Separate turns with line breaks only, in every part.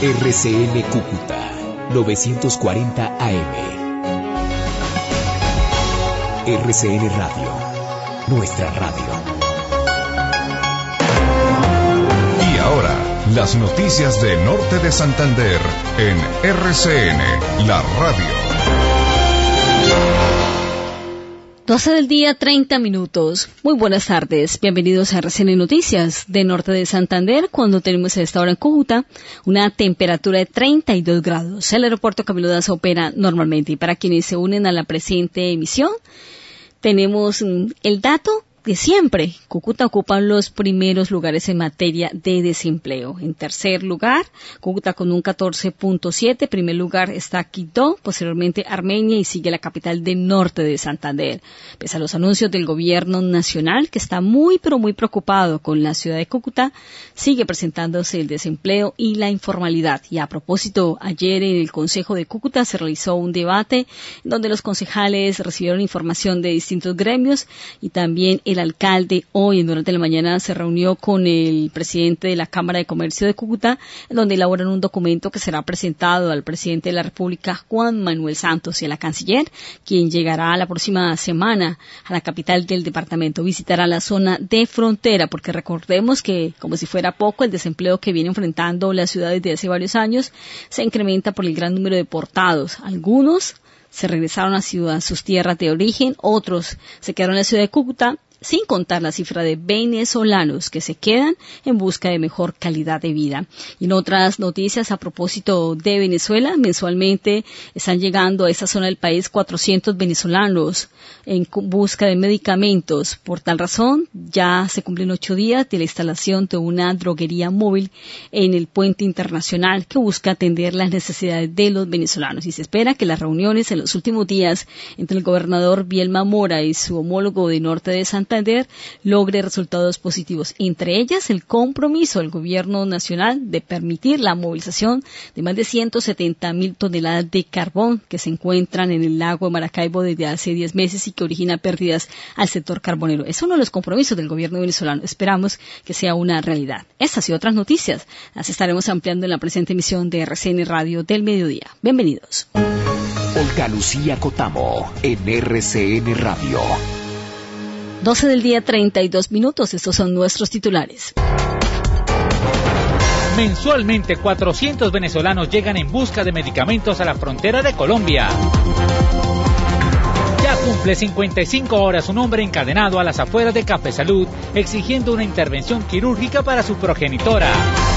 RCN Cúcuta, 940 AM. RCN Radio, nuestra radio.
Y ahora, las noticias de Norte de Santander en RCN, la radio.
12 del día, 30 minutos. Muy buenas tardes. Bienvenidos a RCN Noticias de Norte de Santander, cuando tenemos a esta hora en Cúcuta una temperatura de 32 grados. El aeropuerto Camilo Daza opera normalmente. Y para quienes se unen a la presente emisión, tenemos el dato de siempre. Cúcuta ocupa los primeros lugares en materia de desempleo. En tercer lugar, Cúcuta con un 14.7. Primer lugar está Quito, posteriormente Armenia y sigue la capital del Norte de Santander. Pese a los anuncios del gobierno nacional, que está muy preocupado con la ciudad de Cúcuta, sigue presentándose el desempleo y la informalidad. Y a propósito, ayer en el Consejo de Cúcuta se realizó un debate donde los concejales recibieron información de distintos gremios y también el alcalde hoy durante la mañana se reunió con el presidente de la Cámara de Comercio de Cúcuta, donde elaboran un documento que será presentado al presidente de la República, Juan Manuel Santos, y a la canciller, quien llegará la próxima semana a la capital del departamento. Visitará la zona de frontera, porque recordemos que, como si fuera poco, el desempleo que viene enfrentando la ciudad desde hace varios años se incrementa por el gran número de deportados. Algunos se regresaron a sus tierras de origen, otros se quedaron en la ciudad de Cúcuta, sin contar la cifra de venezolanos que se quedan en busca de mejor calidad de vida. Y en otras noticias, a propósito de Venezuela, mensualmente están llegando a esa zona del país 400 venezolanos en busca de medicamentos. Por tal razón, ya se cumplen 8 días de la instalación de una droguería móvil en el puente internacional que busca atender las necesidades de los venezolanos. Y se espera que las reuniones en los últimos días entre el gobernador Bielma Mora y su homólogo de Norte de Santander logre resultados positivos, entre ellas el compromiso del gobierno nacional de permitir la movilización de más de 170.000 toneladas de carbón que se encuentran en el lago de Maracaibo desde hace 10 meses y que origina pérdidas al sector carbonero. Es uno de los compromisos del gobierno venezolano. Esperamos que sea una realidad. Estas y otras noticias las estaremos ampliando en la presente emisión de RCN Radio del Mediodía. Bienvenidos.
Olga Lucía Cotamo en RCN Radio.
12 del día, 32 minutos. Estos son nuestros titulares.
Mensualmente 400 venezolanos llegan en busca de medicamentos a la frontera de Colombia. Ya cumple 55 horas un hombre encadenado a las afueras de Café Salud exigiendo una intervención quirúrgica para su progenitora.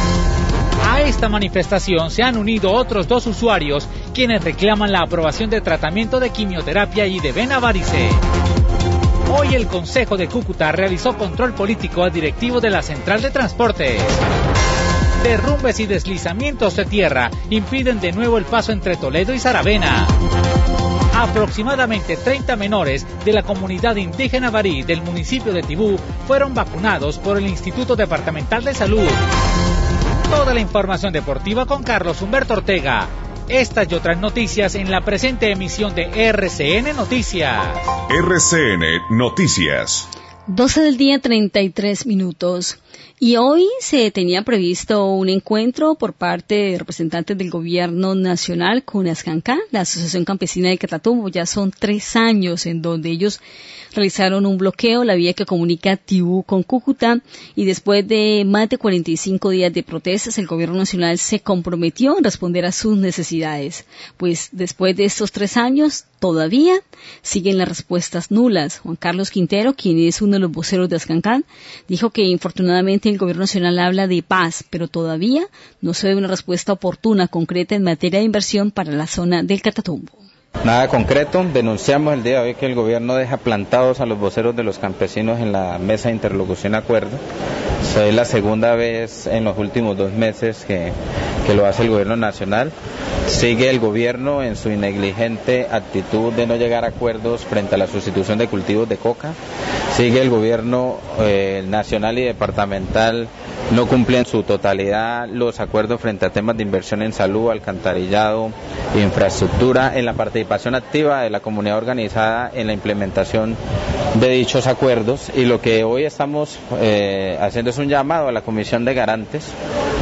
A esta manifestación se han unido otros 2 usuarios quienes reclaman la aprobación de tratamiento de quimioterapia y de vena varice. Hoy el Consejo de Cúcuta realizó control político al directivo de la Central de Transportes. Derrumbes y deslizamientos de tierra impiden de nuevo el paso entre Toledo y Saravena. Aproximadamente 30 menores de la comunidad indígena Barí del municipio de Tibú fueron vacunados por el Instituto Departamental de Salud. Toda la información deportiva con Carlos Humberto Ortega. Estas y otras noticias en la presente emisión de RCN Noticias.
RCN Noticias.
12 del día, 33 minutos. Y hoy se tenía previsto un encuentro por parte de representantes del gobierno nacional con Ascancá, la Asociación Campesina de Catatumbo. Ya son 3 años en donde ellos realizaron un bloqueo, la vía que comunica Tibú con Cúcuta, y después de más de 45 días de protestas, el gobierno nacional se comprometió en responder a sus necesidades. Pues después de estos 3 años, todavía siguen las respuestas nulas. Juan Carlos Quintero, quien es uno de los voceros de Ascancán, dijo que infortunadamente el gobierno nacional habla de paz, pero todavía no se ve una respuesta oportuna, concreta en materia de inversión para la zona del Catatumbo.
Nada concreto. Denunciamos el día de hoy que el gobierno deja plantados a los voceros de los campesinos en la mesa de interlocución acuerdo. Es la segunda vez en los últimos 2 meses que lo hace el gobierno nacional. Sigue el gobierno en su negligente actitud de no llegar a acuerdos frente a la sustitución de cultivos de coca. Sigue el gobierno nacional y departamental no cumple en su totalidad los acuerdos frente a temas de inversión en salud, alcantarillado, infraestructura, en la participación activa de la comunidad organizada en la implementación de dichos acuerdos. Y lo que hoy estamos haciendo es un llamado a la Comisión de Garantes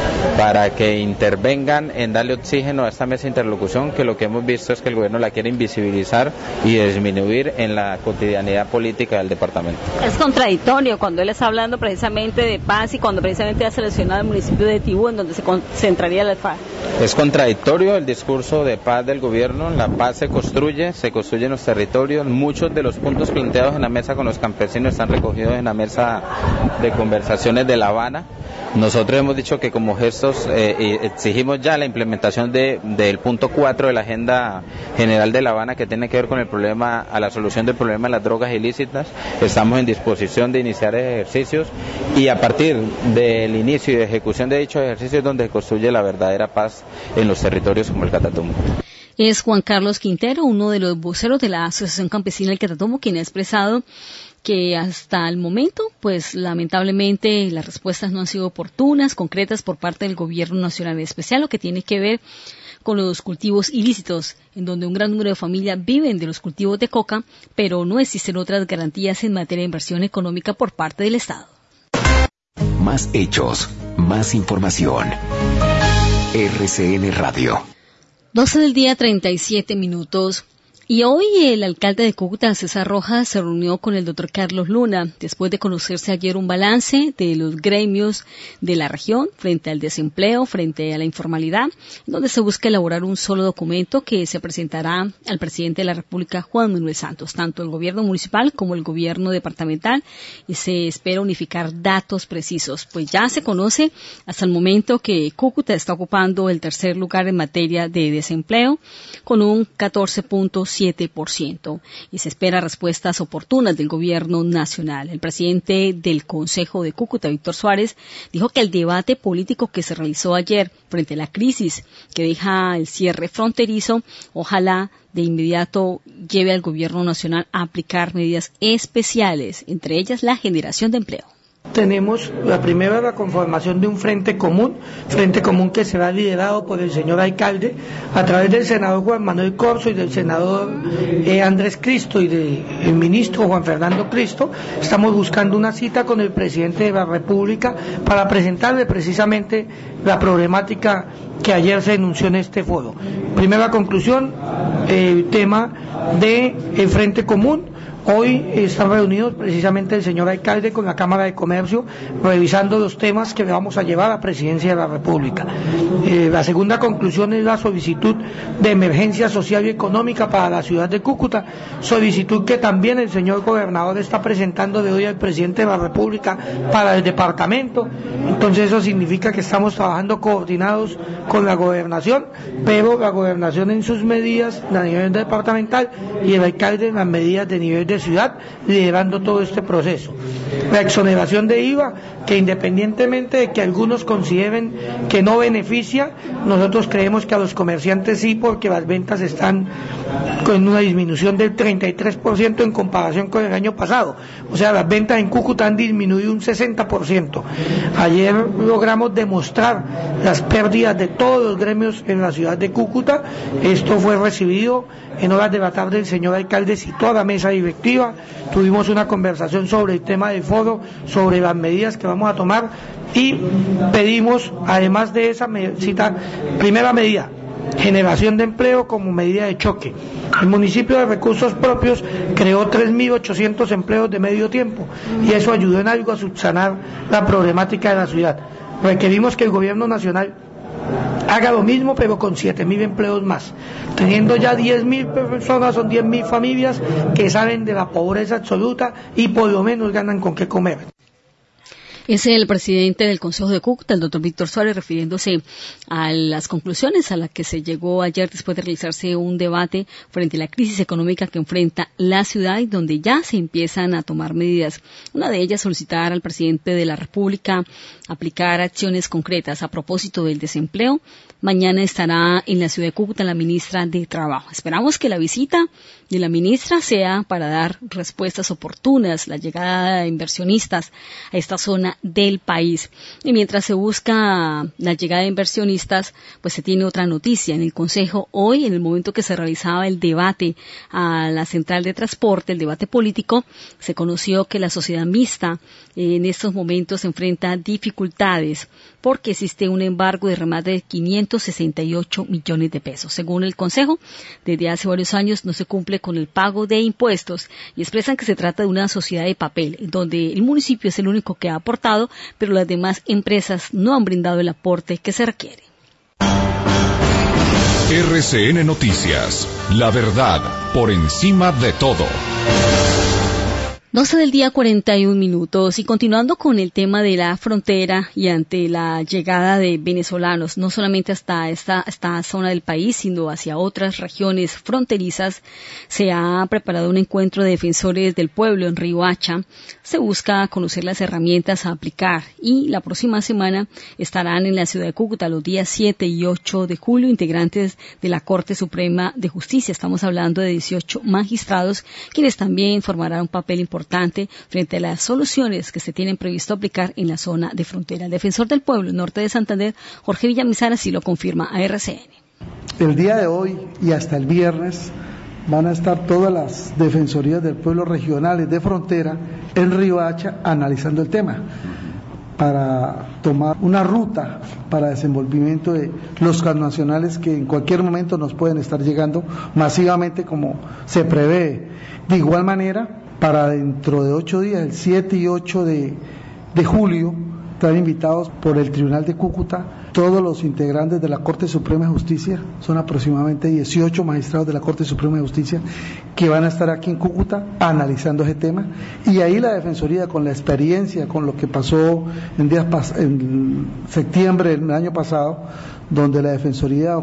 para que intervengan en darle oxígeno a esta mesa de interlocución, que lo que hemos visto es que el gobierno la quiere invisibilizar y disminuir en la cotidianidad política del departamento.
Es contradictorio cuando él está hablando precisamente de paz y cuando precisamente ha seleccionado el municipio de Tibú, en donde se concentraría la FARC.
Es contradictorio el discurso de paz del gobierno. La paz se construye en los territorios. Muchos de los puntos planteados en la mesa con los campesinos están recogidos en la mesa de conversaciones de La Habana. Nosotros hemos dicho que como gestos exigimos ya la implementación del punto 4 de la Agenda General de La Habana, que tiene que ver con el problema, a la solución del problema de las drogas ilícitas. Estamos en disposición de iniciar ejercicios y a partir del inicio y de ejecución de dichos ejercicios es donde se construye la verdadera paz en los territorios como el Catatumbo.
Es Juan Carlos Quintero, uno de los voceros de la Asociación Campesina del Catatumbo, quien ha expresado que hasta el momento, pues lamentablemente las respuestas no han sido oportunas, concretas por parte del Gobierno Nacional, en especial lo que tiene que ver con los cultivos ilícitos, en donde un gran número de familias viven de los cultivos de coca, pero no existen otras garantías en materia de inversión económica por parte del Estado.
Más hechos, más información. RCN Radio.
12 del día, 37 minutos. Y hoy el alcalde de Cúcuta, César Rojas, se reunió con el doctor Carlos Luna, después de conocerse ayer un balance de los gremios de la región frente al desempleo, frente a la informalidad, donde se busca elaborar un solo documento que se presentará al presidente de la República, Juan Manuel Santos, tanto el gobierno municipal como el gobierno departamental, y se espera unificar datos precisos. Pues ya se conoce hasta el momento que Cúcuta está ocupando el tercer lugar en materia de desempleo, con un 14.7%, y se espera respuestas oportunas del gobierno nacional. El presidente del Consejo de Cúcuta, Víctor Suárez, dijo que el debate político que se realizó ayer frente a la crisis que deja el cierre fronterizo, ojalá de inmediato lleve al gobierno nacional a aplicar medidas especiales, entre ellas la generación de empleo.
Tenemos la primera, la conformación de un frente común que será liderado por el señor alcalde a través del senador Juan Manuel Corzo y del senador Andrés Cristo y del ministro Juan Fernando Cristo. Estamos buscando una cita con el presidente de la República para presentarle precisamente la problemática que ayer se denunció en este foro. Primera conclusión, el tema del frente común. Hoy están reunidos precisamente el señor alcalde con la Cámara de Comercio, revisando los temas que le vamos a llevar a la Presidencia de la República. La segunda conclusión es la solicitud de emergencia social y económica para la ciudad de Cúcuta, solicitud que también el señor gobernador está presentando de hoy al presidente de la República para el departamento. Entonces eso significa que estamos trabajando coordinados con la gobernación, pero la gobernación en sus medidas a nivel departamental y el alcalde en las medidas de nivel de ciudad, liderando todo este proceso. La exoneración de IVA, que independientemente de que algunos consideren que no beneficia, nosotros creemos que a los comerciantes sí, porque las ventas están con una disminución del 33% en comparación con el año pasado. O sea, las ventas en Cúcuta han disminuido un 60%. Ayer logramos demostrar las pérdidas de todos los gremios en la ciudad de Cúcuta. Esto fue recibido en horas de la tarde. El señor alcalde citó a la mesa directiva, tuvimos una conversación sobre el tema del foro, sobre las medidas que vamos a tomar y pedimos, además de esa cita, primera medida, generación de empleo como medida de choque. El municipio de recursos propios creó 3.800 empleos de medio tiempo y eso ayudó en algo a subsanar la problemática de la ciudad. Requerimos que el gobierno nacional haga lo mismo, pero con 7.000 empleos más, teniendo ya 10.000 personas, son 10.000 familias que salen de la pobreza absoluta y por lo menos ganan con qué comer.
Es el presidente del Consejo de Cúcuta, el doctor Víctor Suárez, refiriéndose a las conclusiones a las que se llegó ayer después de realizarse un debate frente a la crisis económica que enfrenta la ciudad y donde ya se empiezan a tomar medidas. Una de ellas, solicitar al presidente de la República aplicar acciones concretas a propósito del desempleo. Mañana estará en la ciudad de Cúcuta la ministra de Trabajo. Esperamos que la visita de la ministra sea para dar respuestas oportunas, la llegada de inversionistas a esta zona economía del país. Y mientras se busca la llegada de inversionistas, pues se tiene otra noticia. En el Consejo hoy, en el momento que se realizaba el debate a la central de transporte, el debate político, se conoció que la sociedad mixta en estos momentos enfrenta dificultades porque existe un embargo de remate de 568 millones de pesos. Según el Consejo, desde hace varios años no se cumple con el pago de impuestos y expresan que se trata de una sociedad de papel, donde el municipio es el único que ha aportado, pero las demás empresas no han brindado el aporte que se requiere.
RCN Noticias, la verdad por encima de todo.
12 del día 41 minutos y continuando con el tema de la frontera y ante la llegada de venezolanos, no solamente hasta esta zona del país, sino hacia otras regiones fronterizas, se ha preparado un encuentro de defensores del pueblo en Riohacha. Se busca conocer las herramientas a aplicar y la próxima semana estarán en la ciudad de Cúcuta los días 7 y 8 de julio integrantes de la Corte Suprema de Justicia. Estamos hablando de 18 magistrados, quienes también formarán un papel importante frente a las soluciones que se tienen previsto aplicar en la zona de frontera. El defensor del pueblo norte de Santander, Jorge Villamizar, así lo confirma a RCN.
El día de hoy y hasta el viernes van a estar todas las defensorías del pueblo regionales de frontera en Riohacha analizando el tema para tomar una ruta para desenvolvimiento de los connacionales que en cualquier momento nos pueden estar llegando masivamente como se prevé. De igual manera, para dentro de 8 días, el 7 y 8 de julio, están invitados por el Tribunal de Cúcuta todos los integrantes de la Corte Suprema de Justicia, son aproximadamente 18 magistrados de la Corte Suprema de Justicia que van a estar aquí en Cúcuta analizando ese tema, y ahí la Defensoría, con la experiencia, con lo que pasó en septiembre del año pasado, donde la Defensoría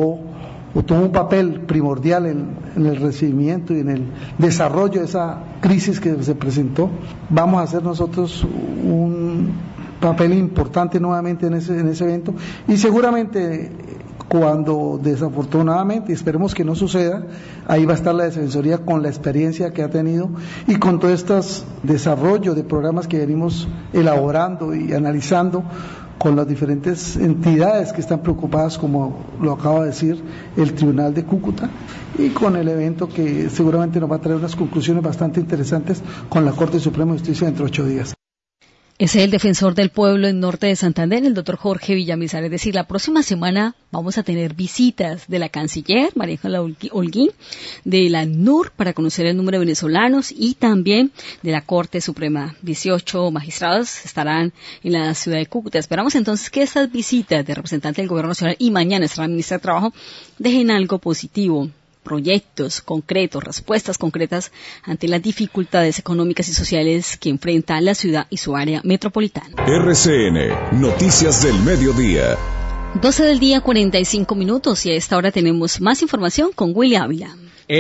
tomó un papel primordial en el recibimiento y en el desarrollo de esa crisis que se presentó, vamos a hacer nosotros un papel importante nuevamente en ese evento, y seguramente cuando desafortunadamente, esperemos que no suceda, ahí va a estar la Defensoría con la experiencia que ha tenido y con todo este desarrollo de programas que venimos elaborando y analizando con las diferentes entidades que están preocupadas, como lo acaba de decir el Tribunal de Cúcuta, y con el evento que seguramente nos va a traer unas conclusiones bastante interesantes con la Corte Suprema de Justicia dentro de 8 días.
Ese es el defensor del pueblo en norte de Santander, el doctor Jorge Villamizar. Es decir, la próxima semana vamos a tener visitas de la canciller, María Ángela Holguín, de la ANUR para conocer el número de venezolanos y también de la Corte Suprema. 18 magistrados estarán en la ciudad de Cúcuta. Esperamos entonces que estas visitas de representantes del Gobierno Nacional y mañana estará la ministra de Trabajo dejen algo positivo, proyectos concretos, respuestas concretas ante las dificultades económicas y sociales que enfrenta la ciudad y su área metropolitana.
RCN, Noticias del Mediodía.
12 del día 45 minutos y a esta hora tenemos más información con Willy Ávila.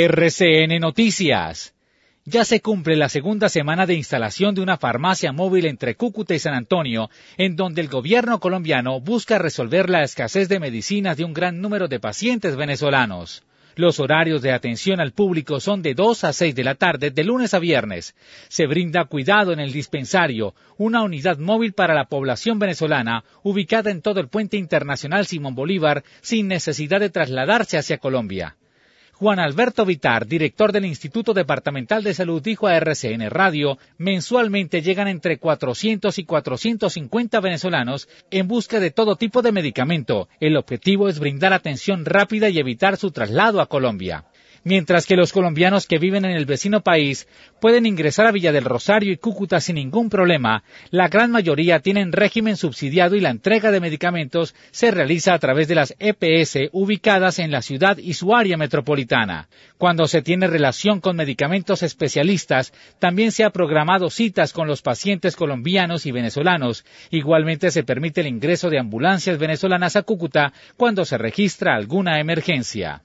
RCN Noticias. Ya se cumple la segunda semana de instalación de una farmacia móvil entre Cúcuta y San Antonio, en donde el gobierno colombiano busca resolver la escasez de medicinas de un gran número de pacientes venezolanos. Los horarios de atención al público son de 2 a 6 de la tarde, de lunes a viernes. Se brinda cuidado en el dispensario, una unidad móvil para la población venezolana, ubicada en todo el puente internacional Simón Bolívar, sin necesidad de trasladarse hacia Colombia. Juan Alberto Vitar, director del Instituto Departamental de Salud, dijo a RCN Radio, mensualmente llegan entre 400 y 450 venezolanos en busca de todo tipo de medicamento. El objetivo es brindar atención rápida y evitar su traslado a Colombia. Mientras que los colombianos que viven en el vecino país pueden ingresar a Villa del Rosario y Cúcuta sin ningún problema, la gran mayoría tienen régimen subsidiado y la entrega de medicamentos se realiza a través de las EPS ubicadas en la ciudad y su área metropolitana. Cuando se tiene relación con medicamentos especialistas, también se ha programado citas con los pacientes colombianos y venezolanos. Igualmente se permite el ingreso de ambulancias venezolanas a Cúcuta cuando se registra alguna emergencia.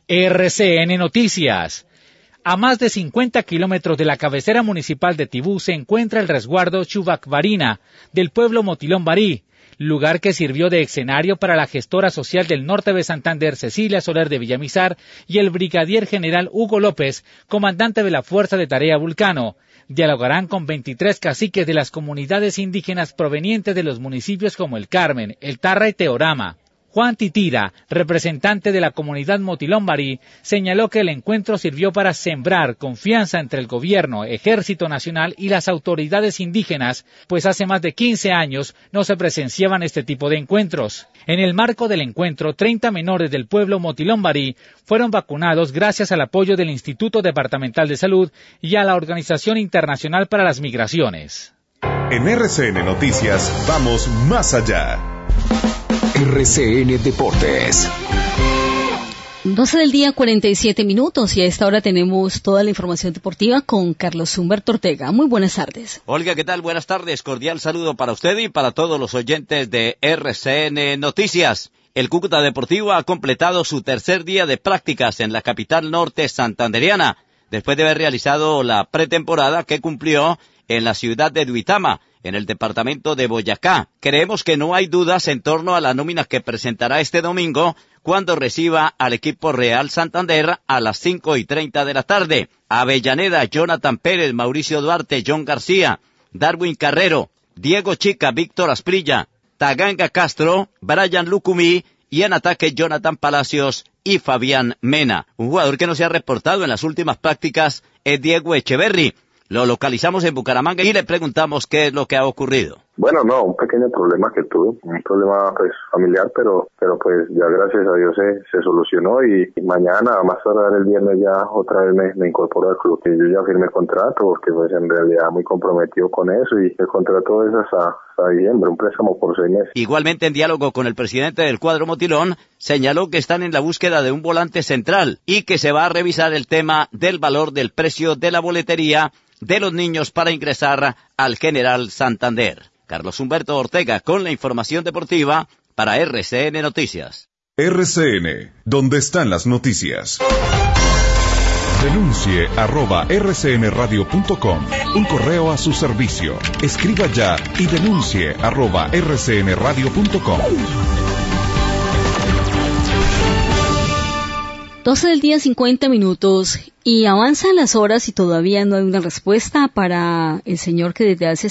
RCN Noticias. A más de 50 kilómetros de la cabecera municipal de Tibú se encuentra el resguardo Chubacbarina del pueblo Motilón Barí, lugar que sirvió de escenario para la gestora social del norte de Santander, Cecilia Soler de Villamizar, y el brigadier general Hugo López, comandante de la Fuerza de Tarea Vulcano. dialogarán con 23 caciques de las comunidades indígenas provenientes de los municipios como El Carmen, El Tarra y Teorama. Juan Titira, representante de la comunidad Motilómbari, señaló que el encuentro sirvió para sembrar confianza entre el gobierno, Ejército Nacional y las autoridades indígenas, pues hace más de 15 años no se presenciaban este tipo de encuentros. En el marco del encuentro, 30 menores del pueblo Motilómbari fueron vacunados gracias al apoyo del Instituto Departamental de Salud y a la Organización Internacional para las Migraciones.
En RCN Noticias vamos más allá.
RCN Deportes.
12 del día, 47 minutos, y a esta hora tenemos toda la información deportiva con Carlos Humberto Ortega. Muy buenas tardes.
Olga, ¿qué tal? Buenas tardes. Cordial saludo para usted y para todos los oyentes de RCN Noticias. El Cúcuta Deportivo ha completado su tercer día de prácticas en la capital norte santandereana, después de haber realizado la pretemporada que cumplió en la ciudad de Duitama, en el departamento de Boyacá. Creemos que no hay dudas en torno a la nómina que presentará este domingo cuando reciba al equipo Real Santander a las 5:30 de la tarde. Avellaneda, Jonathan Pérez, Mauricio Duarte, John García, Darwin Carrero, Diego Chica, Víctor Asprilla, Taganga Castro, Brian Lucumí y en ataque Jonathan Palacios y Fabián Mena. Un jugador que no se ha reportado en las últimas prácticas es Diego Echeverry. Lo localizamos en Bucaramanga y le preguntamos qué es lo que ha ocurrido.
Bueno, no, un pequeño problema que tuve, un problema pues familiar, pero pues ya gracias a Dios se solucionó y mañana, más tardar el viernes ya otra vez me incorporo al club. Y yo ya firmé contrato porque pues en realidad muy comprometido con eso y el contrato es hasta diciembre, un préstamo por 6 meses.
Igualmente en diálogo con el presidente del cuadro Motilón, señaló que están en la búsqueda de un volante central y que se va a revisar el tema del valor del precio de la boletería de los niños para ingresar al General Santander. Carlos Humberto Ortega con la información deportiva para RCN Noticias.
RCN, donde están las noticias. Denuncie @rcnradio.com. Un correo a su servicio. Escriba ya y denuncie @rcnradio.com.
12 del día, 50 minutos, y avanzan las horas y todavía no hay una respuesta para el señor que desde hace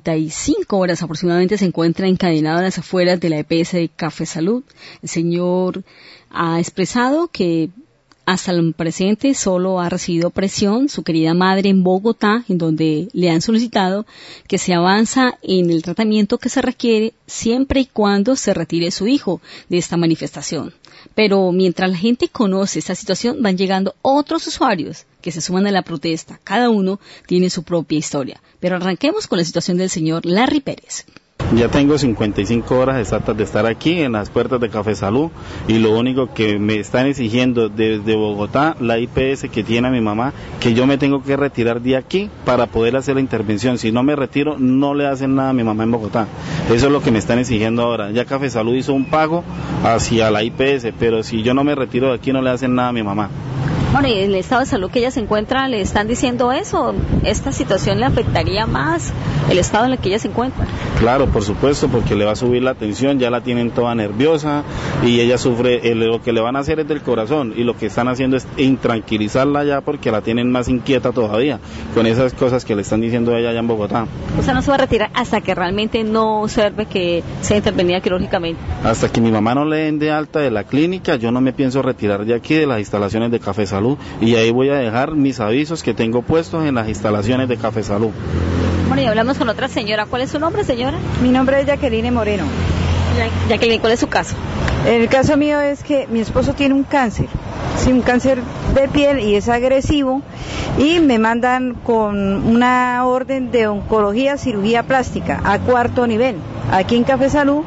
55 horas aproximadamente se encuentra encadenado a las afueras de la EPS de Café Salud. El señor ha expresado que hasta el presente solo ha recibido presión su querida madre en Bogotá, en donde le han solicitado que se avanza en el tratamiento que se requiere siempre y cuando se retire su hijo de esta manifestación. Pero mientras la gente conoce esta situación, van llegando otros usuarios que se suman a la protesta. Cada uno tiene su propia historia. Pero arranquemos con la situación del señor Larry Pérez.
Ya tengo 55 horas exactas de estar aquí en las puertas de Café Salud y lo único que me están exigiendo desde Bogotá, la IPS que tiene a mi mamá, que yo me tengo que retirar de aquí para poder hacer la intervención. Si no me retiro, no le hacen nada a mi mamá en Bogotá. Eso es lo que me están exigiendo ahora. Ya Café Salud hizo un pago hacia la IPS, pero si yo no me retiro de aquí, no le hacen nada a mi mamá.
Bueno, y en el estado de salud que ella se encuentra, ¿le están diciendo eso? ¿Esta situación le afectaría más el estado en el que ella se encuentra?
Claro, por supuesto, porque le va a subir la tensión, ya la tienen toda nerviosa y ella sufre, lo que le van a hacer es del corazón y lo que están haciendo es intranquilizarla ya porque la tienen más inquieta todavía con esas cosas que le están diciendo a ella allá en Bogotá.
O sea, no se va a retirar hasta que realmente no observe que sea intervenida quirúrgicamente.
Hasta que mi mamá no le den de alta de la clínica, yo no me pienso retirar de aquí, de las instalaciones de Café Salud, y ahí voy a dejar mis avisos que tengo puestos en las instalaciones de Café Salud.
Bueno, y hablamos con otra señora. ¿Cuál es su nombre, señora?
Mi nombre es Jacqueline Moreno.
Jacqueline, ¿cuál es su caso?
El caso mío es que mi esposo tiene un cáncer, sí, un cáncer de piel y es agresivo y me mandan con una orden de oncología, cirugía plástica a 4º nivel. Aquí en Café Salud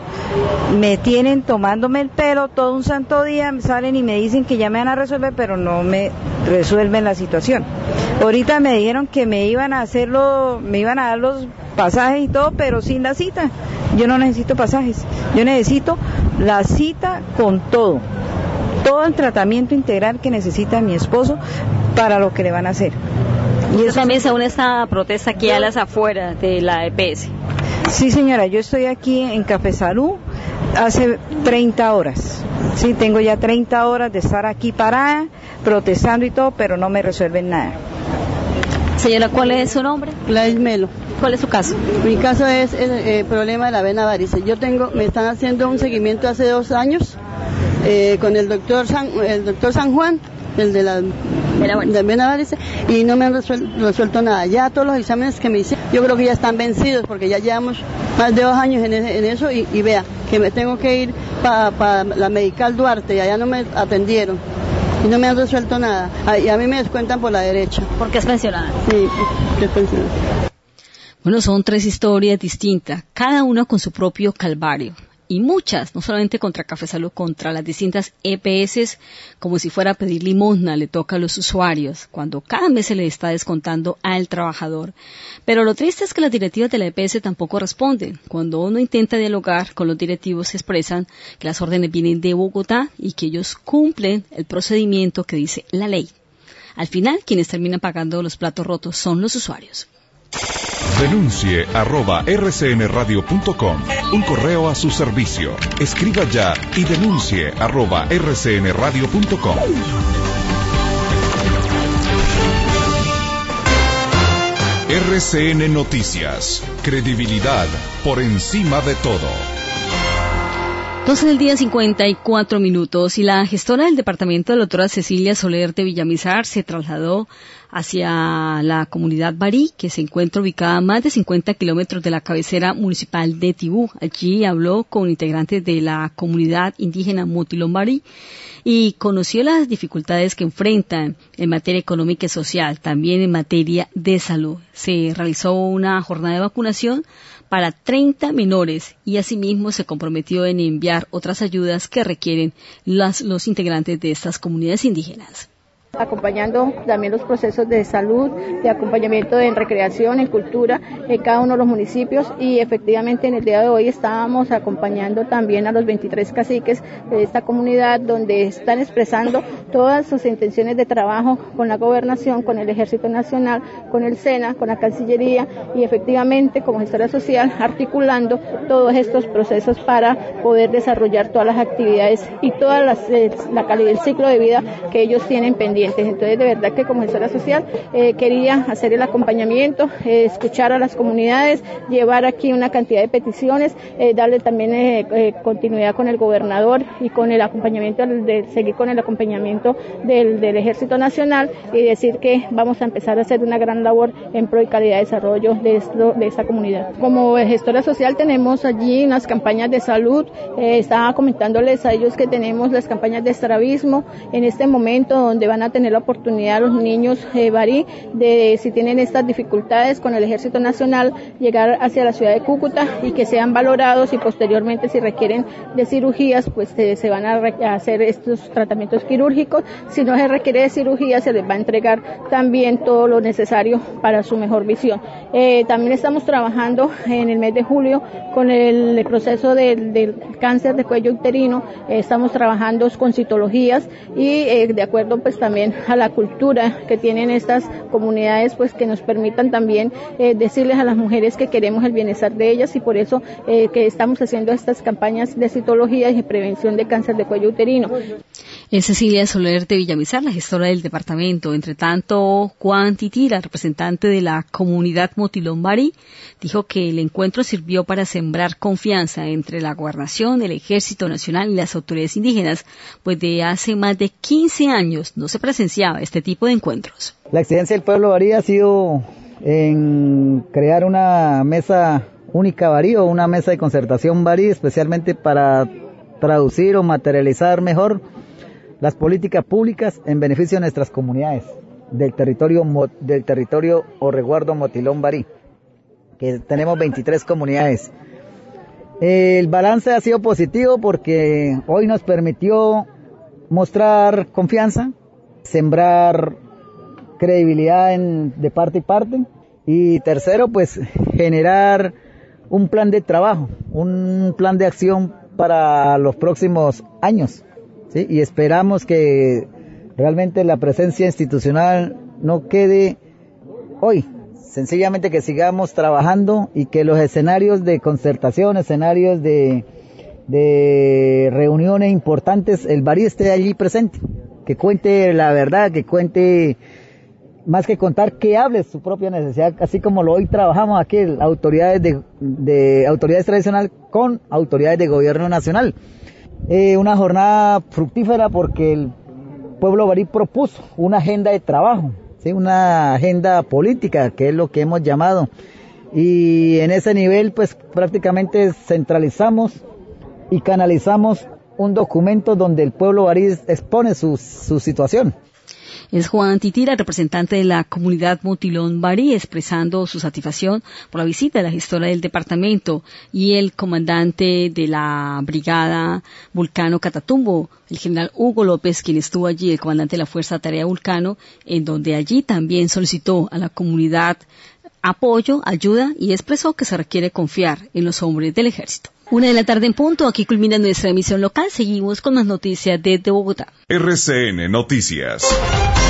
me tienen tomándome el pelo todo un santo día, salen y me dicen que ya me van a resolver, pero no me resuelven la situación. Ahorita me dijeron que me iban a dar los pasajes y todo, pero sin la cita. Yo no necesito pasajes, yo necesito la cita con todo el tratamiento integral que necesita mi esposo para lo que le van a hacer.
Y eso también se une esta protesta aquí a las afueras de la EPS.
Sí, señora, yo estoy aquí en Café Salud hace 30 horas. Sí, tengo ya 30 horas de estar aquí parada, protestando y todo, pero no me resuelven nada.
Señora, ¿cuál es su nombre?
Gladys Melo.
¿Cuál es su caso?
Mi caso es el problema de la vena varice. Me están haciendo un seguimiento hace 2 años con el doctor San Juan, el de la vena varice, y no me han resuelto nada. Ya todos los exámenes que me hice, yo creo que ya están vencidos, porque ya llevamos más de 2 años en eso, y vea, que me tengo que ir para la Medical Duarte, y allá no me atendieron. Y no me han resuelto nada. Y a mí me descuentan por la derecha.
¿Porque es pensionada?
Sí, porque es pensionada.
Bueno, son 3 historias distintas, cada una con su propio calvario. Y muchas, no solamente contra Café Salud, contra las distintas EPS, como si fuera a pedir limosna, le toca a los usuarios, cuando cada mes se le está descontando al trabajador. Pero lo triste es que las directivas de la EPS tampoco responden. Cuando uno intenta dialogar con los directivos, se expresan que las órdenes vienen de Bogotá y que ellos cumplen el procedimiento que dice la ley. Al final, quienes terminan pagando los platos rotos son los usuarios.
Denuncie @rcnradio.com. Un correo a su servicio. Escriba ya y denuncie @rcnradio.com. RCN Noticias. Credibilidad por encima de todo.
12 del día, 54 minutos, y la gestora del departamento, la doctora Cecilia Soler de Villamizar, se trasladó hacia la comunidad Barí, que se encuentra ubicada a más de 50 kilómetros de la cabecera municipal de Tibú. Allí habló con integrantes de la comunidad indígena Motilón Barí y conoció las dificultades que enfrentan en materia económica y social, también en materia de salud. Se realizó una jornada de vacunación para 30 menores y asimismo se comprometió en enviar otras ayudas que requieren los integrantes de estas comunidades indígenas.
Acompañando también los procesos de salud, de acompañamiento en recreación, en cultura, en cada uno de los municipios, y efectivamente en el día de hoy estábamos acompañando también a los 23 caciques de esta comunidad, donde están expresando todas sus intenciones de trabajo con la gobernación, con el Ejército Nacional, con el SENA, con la Cancillería, y efectivamente como gestora social articulando todos estos procesos para poder desarrollar todas las actividades y toda la calidad del ciclo de vida que ellos tienen pendientes. Entonces, de verdad que como gestora social quería hacer el acompañamiento, escuchar a las comunidades, llevar aquí una cantidad de peticiones, darle también continuidad con el gobernador y con el acompañamiento, seguir con el acompañamiento del Ejército Nacional, y decir que vamos a empezar a hacer una gran labor en pro y calidad de desarrollo de esta comunidad. Como gestora social tenemos allí unas campañas de salud, estaba comentándoles a ellos que tenemos las campañas de estrabismo en este momento, donde van a tener la oportunidad los niños Barí de, si tienen estas dificultades con el Ejército Nacional, llegar hacia la ciudad de Cúcuta y que sean valorados, y posteriormente si requieren de cirugías, pues se van a hacer estos tratamientos quirúrgicos. Si no se requiere de cirugía, se les va a entregar también todo lo necesario para su mejor visión. También estamos trabajando en el mes de julio con el proceso del cáncer de cuello uterino, estamos trabajando con citologías y de acuerdo pues también a la cultura que tienen estas comunidades, pues que nos permitan también decirles a las mujeres que queremos el bienestar de ellas, y por eso que estamos haciendo estas campañas de citología y de prevención de cáncer de cuello uterino.
Es Cecilia Soler de Villamizar, la gestora del departamento. Entre tanto, Juan Tití, la representante de la comunidad Motilón Barí, dijo que el encuentro sirvió para sembrar confianza entre la gobernación, el Ejército Nacional y las autoridades indígenas, pues de hace más de 15 años no se presenciaba este tipo de encuentros.
La exigencia del pueblo barí ha sido en crear una mesa única barí, o una mesa de concertación barí, especialmente para traducir o materializar mejor las políticas públicas en beneficio de nuestras comunidades del territorio o resguardo Motilón Barí, que tenemos 23 comunidades. El balance ha sido positivo porque hoy nos permitió mostrar confianza, sembrar credibilidad de parte y parte, y tercero, pues generar un plan de trabajo, un plan de acción para los próximos años. ¿Sí? Y esperamos que realmente la presencia institucional no quede hoy, sencillamente que sigamos trabajando y que los escenarios de concertación, escenarios de reuniones importantes, el Barí esté allí presente, que cuente la verdad, que cuente más que contar, que hable su propia necesidad, así como lo hoy trabajamos aquí, autoridades de autoridades tradicionales con autoridades de gobierno nacional. Una jornada fructífera porque el pueblo barí propuso una agenda de trabajo, ¿sí? Una agenda política, que es lo que hemos llamado, y en ese nivel pues prácticamente centralizamos y canalizamos un documento donde el pueblo barí expone su situación.
Es Juan Titira, representante de la comunidad Motilón Barí, expresando su satisfacción por la visita de la gestora del departamento y el comandante de la brigada Vulcano Catatumbo, el general Hugo López, quien estuvo allí, el comandante de la Fuerza Tarea Vulcano, en donde allí también solicitó a la comunidad apoyo, ayuda y expresó que se requiere confiar en los hombres del ejército. 1:00 p.m. en punto, aquí culmina nuestra emisión local. Seguimos con más noticias desde Bogotá.
RCN Noticias.